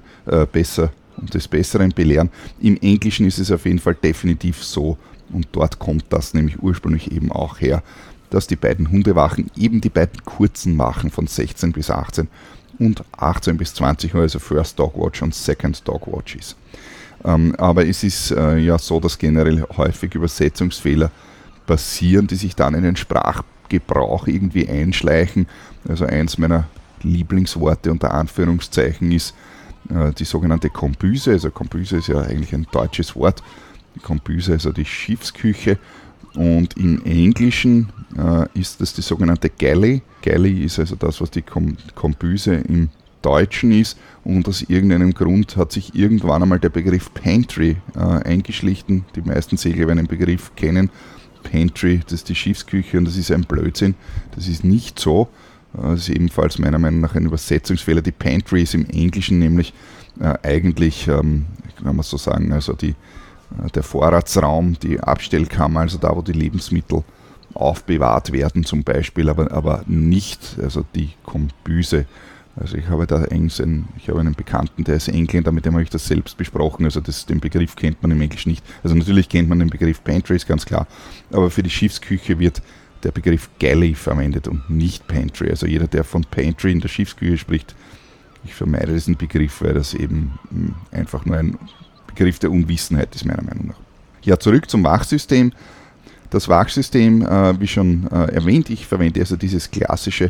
und des Besseren belehren. Im Englischen ist es auf jeden Fall definitiv so und dort kommt das nämlich ursprünglich eben auch her, dass die beiden Hundewachen eben die beiden kurzen Wachen von 16 bis 18 und 18 bis 20 Uhr, also First Dog Watch und Second Dog Watch ist. Aber es ist ja so, dass generell häufig Übersetzungsfehler passieren, die sich dann in den Sprachgebrauch irgendwie einschleichen. Also eins meiner Lieblingsworte unter Anführungszeichen ist die sogenannte Kombüse. Also Kombüse ist ja eigentlich ein deutsches Wort. Die Kombüse, also die Schiffsküche. Und im Englischen ist das die sogenannte Galley. Galley ist also das, was die Kombüse im Deutschen ist. Und aus irgendeinem Grund hat sich irgendwann einmal der Begriff Pantry eingeschlichen. Die meisten Segler werden den Begriff kennen. Pantry, das ist die Schiffsküche und das ist ein Blödsinn. Das ist nicht so. Das ist ebenfalls meiner Meinung nach ein Übersetzungsfehler. Die Pantry ist im Englischen nämlich eigentlich, kann man so sagen, also der Vorratsraum, die Abstellkammer, also da, wo die Lebensmittel aufbewahrt werden zum Beispiel, aber nicht, also die Kombüse. Also ich habe einen Bekannten, der ist Engländer, mit dem habe ich das selbst besprochen, also den Begriff kennt man im Englischen nicht. Also natürlich kennt man den Begriff Pantry, ist ganz klar, aber für die Schiffsküche wird der Begriff Galley verwendet und nicht Pantry. Also jeder, der von Pantry in der Schiffsküche spricht, ich vermeide diesen Begriff, weil das eben einfach nur ein Begriff der Unwissenheit ist, meiner Meinung nach. Ja, zurück zum Wachsystem. Das Wachsystem, wie schon erwähnt, ich verwende also dieses klassische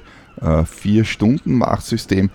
4-Stunden-Wachsystem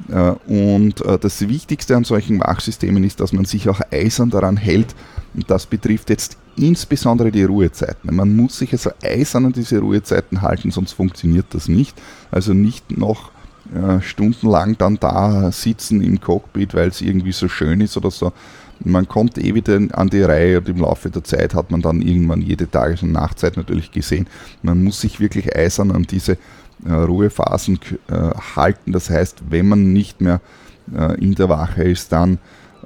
und das Wichtigste an solchen Wachsystemen ist, dass man sich auch eisern daran hält und das betrifft jetzt insbesondere die Ruhezeiten. Man muss sich also eisern an diese Ruhezeiten halten, sonst funktioniert das nicht. Also nicht noch stundenlang dann da sitzen im Cockpit, weil es irgendwie so schön ist oder so. Man kommt wieder an die Reihe und im Laufe der Zeit hat man dann irgendwann jede Tages- und Nachtzeit natürlich gesehen. Man muss sich wirklich eisern an diese Ruhephasen halten. Das heißt, wenn man nicht mehr in der Wache ist, dann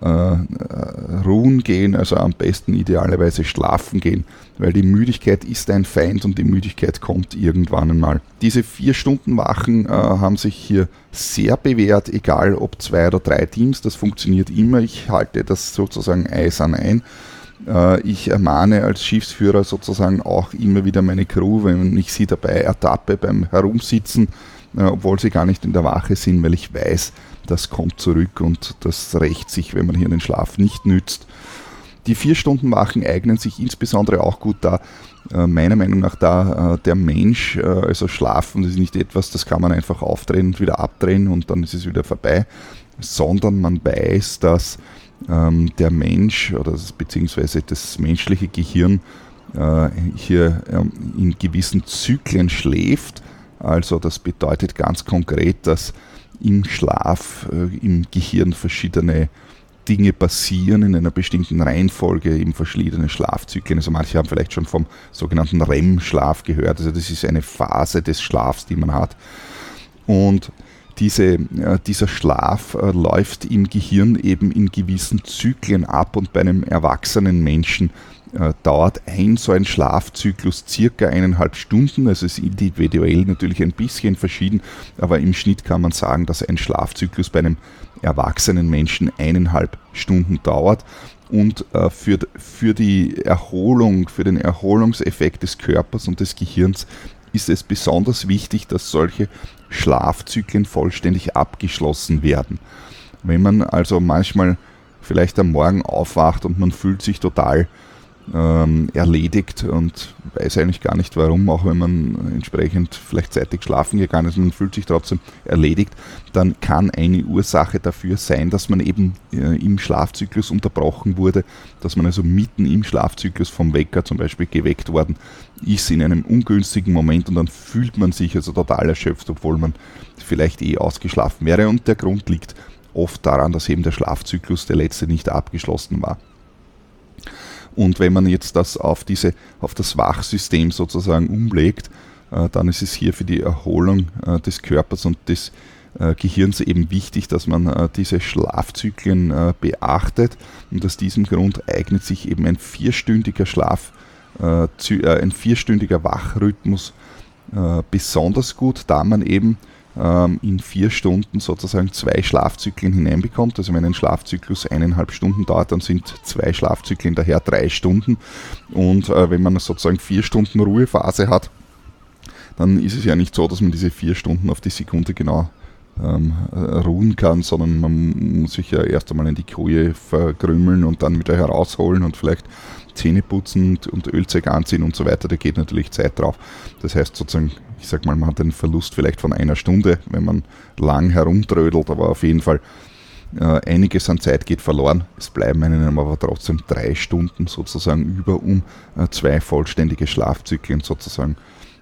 ruhen gehen, also am besten idealerweise schlafen gehen, weil die Müdigkeit ist ein Feind und die Müdigkeit kommt irgendwann einmal. Diese 4-Stunden-Wachen haben sich hier sehr bewährt, egal ob 2 oder 3 Teams, das funktioniert immer. Ich halte das sozusagen eisern ein. Ich ermahne als Schiffsführer sozusagen auch immer wieder meine Crew, wenn ich sie dabei ertappe beim Herumsitzen, obwohl sie gar nicht in der Wache sind, weil ich weiß, das kommt zurück und das rächt sich, wenn man hier den Schlaf nicht nützt. Die 4-Stunden-Wachen eignen sich insbesondere auch gut da, meiner Meinung nach da der Mensch, also Schlafen, das ist nicht etwas, das kann man einfach aufdrehen und wieder abdrehen und dann ist es wieder vorbei, sondern man weiß, dass der Mensch oder beziehungsweise das menschliche Gehirn hier in gewissen Zyklen schläft. Also das bedeutet ganz konkret, dass im Schlaf, im Gehirn verschiedene Dinge passieren in einer bestimmten Reihenfolge, eben verschiedene Schlafzyklen. Also manche haben vielleicht schon vom sogenannten REM-Schlaf gehört. Also das ist eine Phase des Schlafs, die man hat. Und dieser Schlaf läuft im Gehirn eben in gewissen Zyklen ab und bei einem erwachsenen Menschen dauert so ein Schlafzyklus circa 1,5 Stunden, also ist individuell natürlich ein bisschen verschieden, aber im Schnitt kann man sagen, dass ein Schlafzyklus bei einem erwachsenen Menschen 1,5 Stunden dauert und für die Erholung, für den Erholungseffekt des Körpers und des Gehirns ist es besonders wichtig, dass solche Schlafzyklen vollständig abgeschlossen werden. Wenn man also manchmal vielleicht am Morgen aufwacht und man fühlt sich total erledigt und weiß eigentlich gar nicht warum, auch wenn man entsprechend vielleicht zeitig schlafen gegangen ist und man fühlt sich trotzdem erledigt, dann kann eine Ursache dafür sein, dass man eben im Schlafzyklus unterbrochen wurde, dass man also mitten im Schlafzyklus vom Wecker zum Beispiel geweckt worden ist in einem ungünstigen Moment und dann fühlt man sich also total erschöpft, obwohl man vielleicht ausgeschlafen wäre und der Grund liegt oft daran, dass eben der Schlafzyklus, der letzte, nicht abgeschlossen war. Und wenn man jetzt das auf das Wachsystem sozusagen umlegt, dann ist es hier für die Erholung des Körpers und des Gehirns eben wichtig, dass man diese Schlafzyklen beachtet. Und aus diesem Grund eignet sich eben ein 4-stündiger ein 4-stündiger Wachrhythmus besonders gut, da man eben in 4 Stunden sozusagen 2 Schlafzyklen hineinbekommt. Also wenn ein Schlafzyklus 1,5 Stunden dauert, dann sind 2 Schlafzyklen daher 3 Stunden. Und wenn man sozusagen 4 Stunden Ruhephase hat, dann ist es ja nicht so, dass man diese 4 Stunden auf die Sekunde genau ruhen kann, sondern man muss sich ja erst einmal in die Koje verkrümmeln und dann wieder herausholen und vielleicht Zähne putzen und Ölzeug anziehen und so weiter. Da geht natürlich Zeit drauf. Das heißt sozusagen, ich sag mal, man hat einen Verlust vielleicht von 1 Stunde, wenn man lang herumtrödelt, aber auf jeden Fall einiges an Zeit geht verloren. Es bleiben einem aber trotzdem 3 Stunden sozusagen über, um 2 vollständige Schlafzyklen sozusagen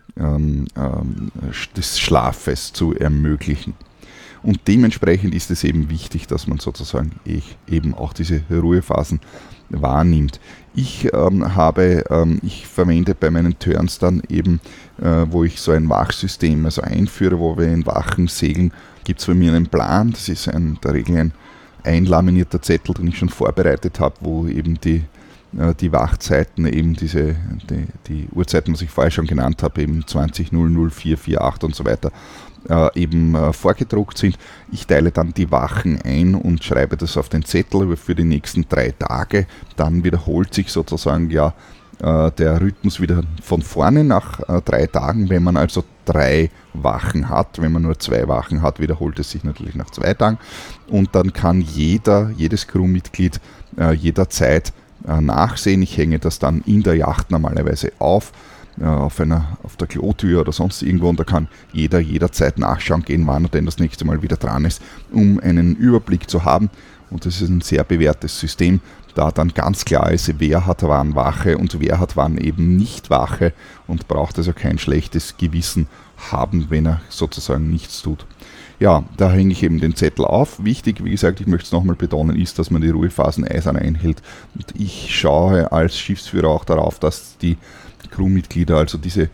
des Schlafes zu ermöglichen. Und dementsprechend ist es eben wichtig, dass man sozusagen eben auch diese Ruhephasen wahrnimmt. Ich verwende bei meinen Turns dann eben, wo ich so ein Wachsystem einführe, wo wir in Wachen segeln, gibt es bei mir einen Plan. Das ist in der Regel ein einlaminierter Zettel, den ich schon vorbereitet habe, wo eben die Wachzeiten, eben die Uhrzeiten, was ich vorher schon genannt habe, eben 20:00, 4:48 und so weiter, eben vorgedruckt sind. Ich teile dann die Wachen ein und schreibe das auf den Zettel für die nächsten 3 Tage. Dann wiederholt sich sozusagen der Rhythmus wieder von vorne nach 3 Tagen. Wenn man also 3 Wachen hat, wenn man nur 2 Wachen hat, wiederholt es sich natürlich nach 2 Tagen. Und dann kann jedes Crewmitglied jederzeit nachsehen. Ich hänge das dann in der Yacht normalerweise auf der Klotür oder sonst irgendwo, und da kann jederzeit nachschauen gehen, wann er denn das nächste Mal wieder dran ist, um einen Überblick zu haben. Und das ist ein sehr bewährtes System, da dann ganz klar ist, wer hat wann Wache und wer hat wann eben nicht Wache und braucht also kein schlechtes Gewissen haben, wenn er sozusagen nichts tut. Ja, da hänge ich eben den Zettel auf. Wichtig, wie gesagt, ich möchte es nochmal betonen, ist, dass man die Ruhephasen eisern einhält. Und ich schaue als Schiffsführer auch darauf, dass die Crewmitglieder, also diese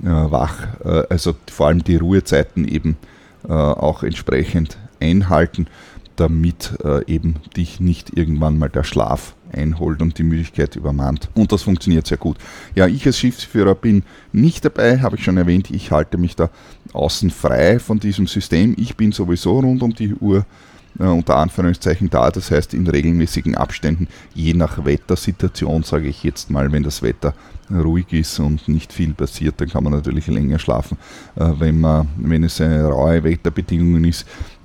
also vor allem die Ruhezeiten eben auch entsprechend einhalten, damit eben dich nicht irgendwann mal der Schlaf einholt und die Müdigkeit übermannt. Und das funktioniert sehr gut. Ja, ich als Schiffsführer bin nicht dabei, habe ich schon erwähnt, ich halte mich da außen frei von diesem System. Ich bin sowieso rund um die Uhr unter Anführungszeichen da, das heißt in regelmäßigen Abständen, je nach Wettersituation, sage ich jetzt mal, wenn das Wetter ruhig ist und nicht viel passiert, dann kann man natürlich länger schlafen. Wenn es eine raue Wetterbedingungen ist,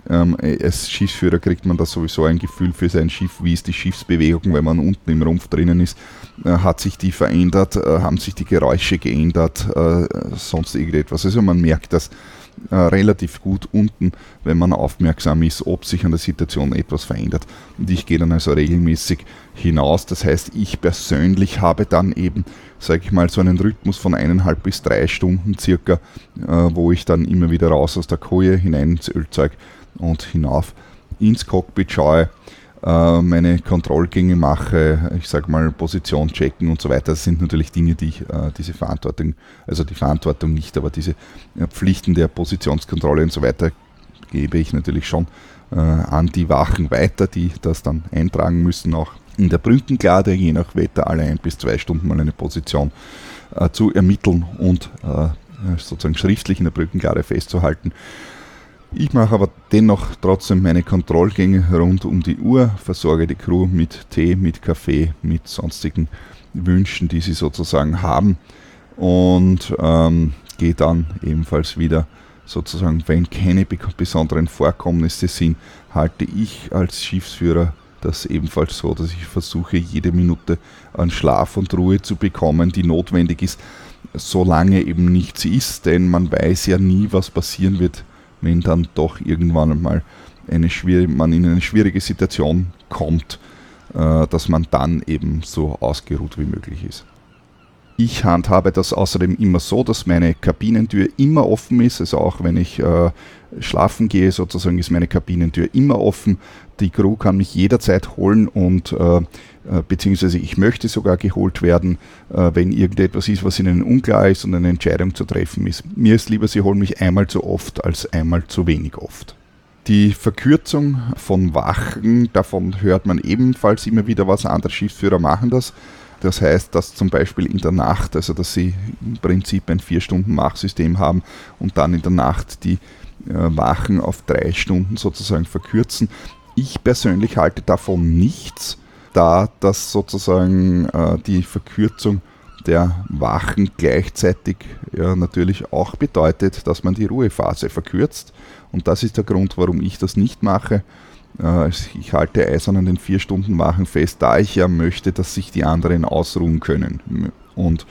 als Schiffsführer kriegt man da sowieso ein Gefühl für sein Schiff, wie ist die Schiffsbewegung, wenn man unten im Rumpf drinnen ist, hat sich die verändert, haben sich die Geräusche geändert, sonst irgendetwas. Also man merkt das relativ gut unten, wenn man aufmerksam ist, ob sich an der Situation etwas verändert. Und ich gehe dann also regelmäßig hinaus. Das heißt, ich persönlich habe dann eben, sage ich mal, so einen Rhythmus von 1,5 bis 3 Stunden circa, wo ich dann immer wieder raus aus der Koje, hinein ins Ölzeug und hinauf ins Cockpit schaue, meine Kontrollgänge mache, ich sage mal Position checken und so weiter. Das sind natürlich Dinge, die ich diese Verantwortung, also die Verantwortung nicht, aber diese Pflichten der Positionskontrolle und so weiter gebe ich natürlich schon an die Wachen weiter, die das dann eintragen müssen, auch in der Brückenklade, je nach Wetter alle 1 bis 2 Stunden mal eine Position zu ermitteln und sozusagen schriftlich in der Brückenklade festzuhalten. Ich mache aber dennoch trotzdem meine Kontrollgänge rund um die Uhr, versorge die Crew mit Tee, mit Kaffee, mit sonstigen Wünschen, die sie sozusagen haben, und gehe dann ebenfalls wieder sozusagen, wenn keine besonderen Vorkommnisse sind, halte ich als Schiffsführer das ebenfalls so, dass ich versuche, jede Minute an Schlaf und Ruhe zu bekommen, die notwendig ist, solange eben nichts ist, denn man weiß ja nie, was passieren wird, wenn dann doch irgendwann einmal man in eine schwierige Situation kommt, dass man dann eben so ausgeruht wie möglich ist. Ich handhabe das außerdem immer so, dass meine Kabinentür immer offen ist, also auch wenn ich schlafen gehe, sozusagen ist meine Kabinentür immer offen. Die Crew kann mich jederzeit holen und beziehungsweise ich möchte sogar geholt werden, wenn irgendetwas ist, was ihnen unklar ist und eine Entscheidung zu treffen ist. Mir ist lieber, sie holen mich einmal zu oft als einmal zu wenig oft. Die Verkürzung von Wachen, davon hört man ebenfalls immer wieder was, andere Schiffsführer machen das. Das heißt, dass zum Beispiel in der Nacht, also dass sie im Prinzip ein 4-Stunden-Wachsystem haben und dann in der Nacht die Wachen auf 3 Stunden sozusagen verkürzen. Ich persönlich halte davon nichts, da das sozusagen die Verkürzung der Wachen gleichzeitig natürlich auch bedeutet, dass man die Ruhephase verkürzt. Und das ist der Grund, warum ich das nicht mache. Ich halte eisern an den 4-Stunden-Wachen fest, da ich ja möchte, dass sich die anderen ausruhen können. Und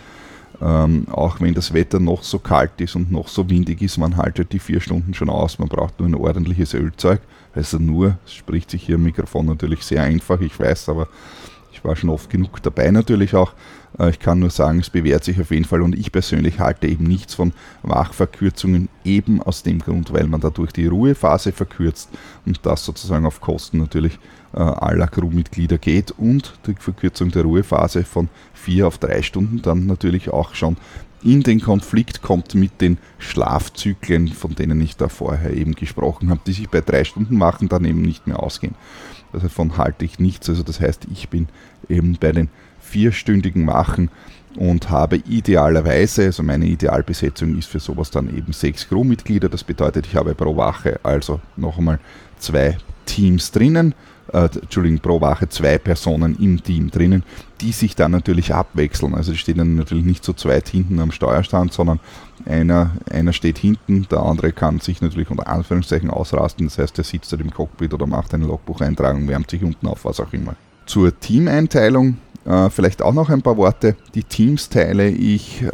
auch wenn das Wetter noch so kalt ist und noch so windig ist, man haltet die 4 Stunden schon aus. Man braucht nur ein ordentliches Ölzeug. Also nur, es spricht sich hier im Mikrofon natürlich sehr einfach, ich weiß, aber ich war schon oft genug dabei natürlich auch. Ich kann nur sagen, es bewährt sich auf jeden Fall und ich persönlich halte eben nichts von Wachverkürzungen, eben aus dem Grund, weil man dadurch die Ruhephase verkürzt und das sozusagen auf Kosten natürlich aller Crewmitglieder geht und die Verkürzung der Ruhephase von 4 auf 3 Stunden dann natürlich auch schon in den Konflikt kommt mit den Schlafzyklen, von denen ich da vorher eben gesprochen habe, die sich bei 3 Stunden machen, dann eben nicht mehr ausgehen. Davon halte ich nichts, also das heißt, ich bin eben bei den 4-stündigen Wachen und habe idealerweise, also meine Idealbesetzung ist für sowas dann eben 6 Crewmitglieder, das bedeutet, ich habe pro Wache also noch einmal 2 Teams drinnen, pro Wache 2 Personen im Team drinnen, die sich dann natürlich abwechseln. Also die stehen dann natürlich nicht so zweit hinten am Steuerstand, sondern einer steht hinten, der andere kann sich natürlich unter Anführungszeichen ausrasten, das heißt, der sitzt halt im Cockpit oder macht eine Logbucheintragung, wärmt sich unten auf, was auch immer. Zur Teameinteilung vielleicht auch noch ein paar Worte. Die Teams teile ich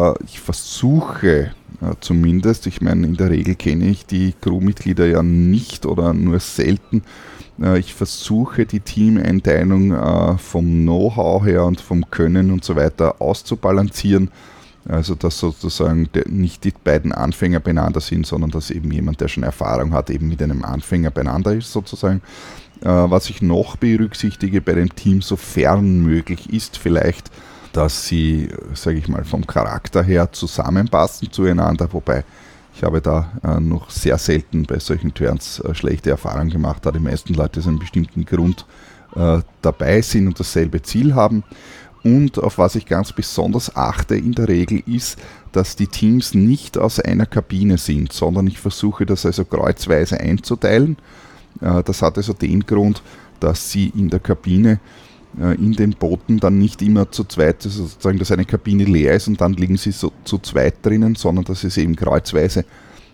versuche zumindest, ich meine, in der Regel kenne ich die Crewmitglieder ja nicht oder nur selten. Ich versuche die Teameinteilung vom Know-how her und vom Können und so weiter auszubalancieren. Also dass sozusagen nicht die beiden Anfänger beieinander sind, sondern dass eben jemand, der schon Erfahrung hat, eben mit einem Anfänger beieinander ist sozusagen. Was ich noch berücksichtige bei dem Team, sofern möglich ist, vielleicht, dass sie, sage ich mal, vom Charakter her zusammenpassen zueinander, wobei ich habe da noch sehr selten bei solchen Turns schlechte Erfahrungen gemacht, da die meisten Leute aus einem bestimmten Grund dabei sind und dasselbe Ziel haben. Und auf was ich ganz besonders achte in der Regel ist, dass die Teams nicht aus einer Kabine sind, sondern ich versuche das also kreuzweise einzuteilen. Das hat also den Grund, dass sie in der Kabine, in den Booten dann nicht immer zu zweit, sozusagen, dass eine Kabine leer ist und dann liegen sie so zu zweit drinnen, sondern dass es eben kreuzweise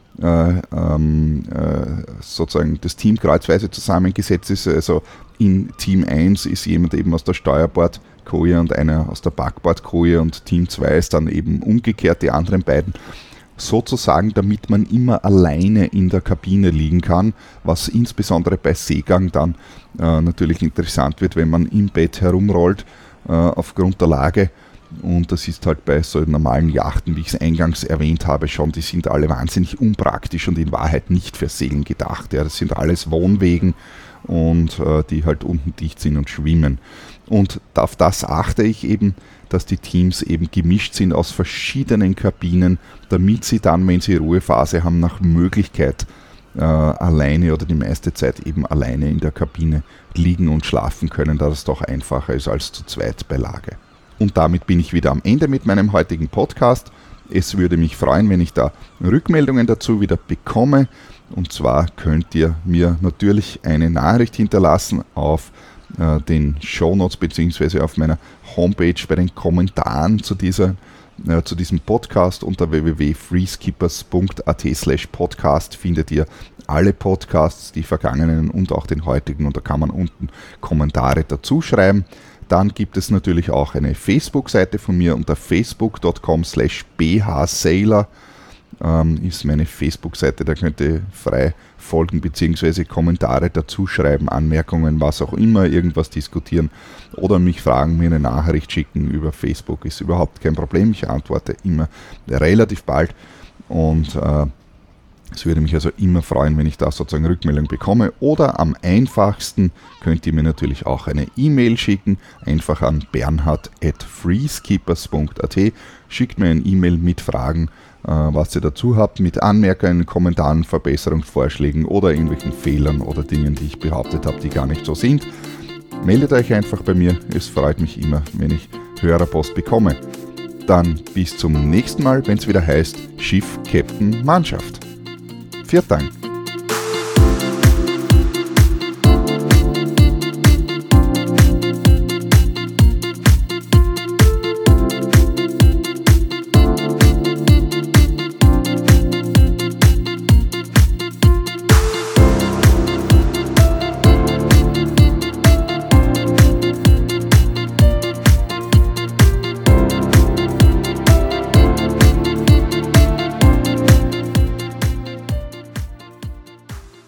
sozusagen das Team kreuzweise zusammengesetzt ist. Also in Team 1 ist jemand eben aus der Steuerbordkoje und einer aus der Backbordkoje und Team 2 ist dann eben umgekehrt, die anderen beiden. Sozusagen, damit man immer alleine in der Kabine liegen kann, was insbesondere bei Seegang dann natürlich interessant wird, wenn man im Bett herumrollt aufgrund der Lage. Und das ist halt bei so normalen Yachten, wie ich es eingangs erwähnt habe, schon, die sind alle wahnsinnig unpraktisch und in Wahrheit nicht für Segeln gedacht. Ja, das sind alles Wohnwegen und die halt unten dicht sind und schwimmen. Und auf das achte ich eben, dass die Teams eben gemischt sind aus verschiedenen Kabinen, damit sie dann, wenn sie Ruhephase haben, nach Möglichkeit alleine oder die meiste Zeit eben alleine in der Kabine liegen und schlafen können, da das doch einfacher ist als zu zweit bei Lage. Und damit bin ich wieder am Ende mit meinem heutigen Podcast. Es würde mich freuen, wenn ich da Rückmeldungen dazu wieder bekomme. Und zwar könnt ihr mir natürlich eine Nachricht hinterlassen auf den Shownotes bzw. auf meiner Homepage bei den Kommentaren zu diesem Podcast unter www.freeskippers.at/podcast findet ihr alle Podcasts, die vergangenen und auch den heutigen, und da kann man unten Kommentare dazu schreiben. Dann gibt es natürlich auch eine Facebook-Seite von mir unter facebook.com/bhsailor ist meine Facebook-Seite, da könnt ihr frei folgen bzw. Kommentare dazu schreiben, Anmerkungen, was auch immer, irgendwas diskutieren oder mich fragen, mir eine Nachricht schicken über Facebook, ist überhaupt kein Problem, ich antworte immer relativ bald und es würde mich also immer freuen, wenn ich da sozusagen Rückmeldung bekomme, oder am einfachsten könnt ihr mir natürlich auch eine E-Mail schicken, einfach an bernhard@freeskippers.at, schickt mir eine E-Mail mit Fragen, was ihr dazu habt, mit Anmerkungen, Kommentaren, Verbesserungsvorschlägen oder irgendwelchen Fehlern oder Dingen, die ich behauptet habe, die gar nicht so sind. Meldet euch einfach bei mir, es freut mich immer, wenn ich Hörerpost bekomme. Dann bis zum nächsten Mal, wenn es wieder heißt Schiff, Captain, Mannschaft. Vielen Dank.